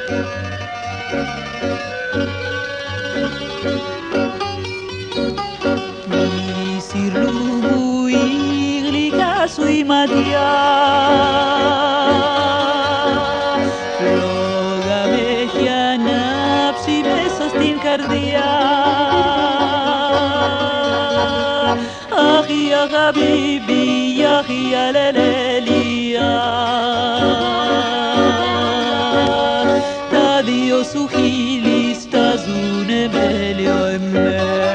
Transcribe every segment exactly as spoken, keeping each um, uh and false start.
Μισηρού η γλυκά σου η ματιά, φλόγα με έχει ανάψει μέσα στην καρδιά. Αχ, ya habibi, ya ya lelelia, τα δυο σου χείλη στάζουνε μέλιο εμέ.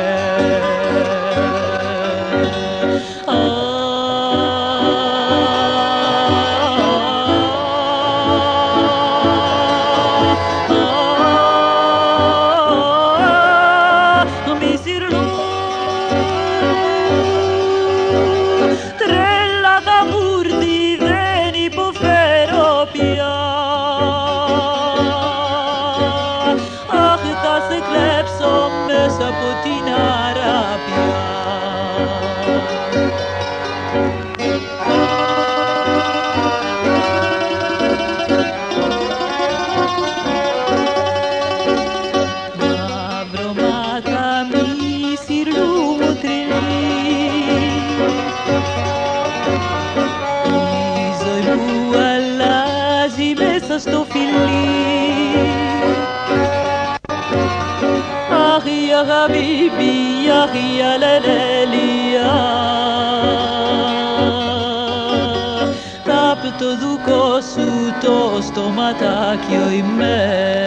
Από την Αράπια. Μαυρωμάτα μισηρού μου τρελή, η ζωή μου αλλάζει μέσα στο φιλί. Αχ, ya habibi, ya ya lelelia, απ' το δούκο σου το στοματάκιο είμαι.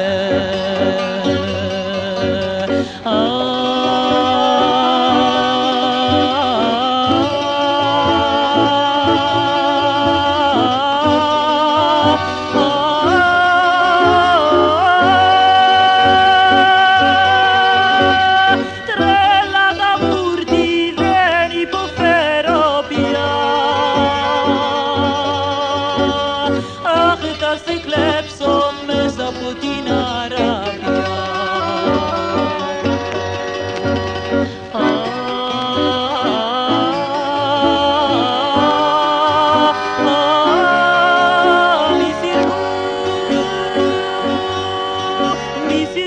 Θα σε κλέψω μέσα από την Αράπια. Μισηρού, μισηρού.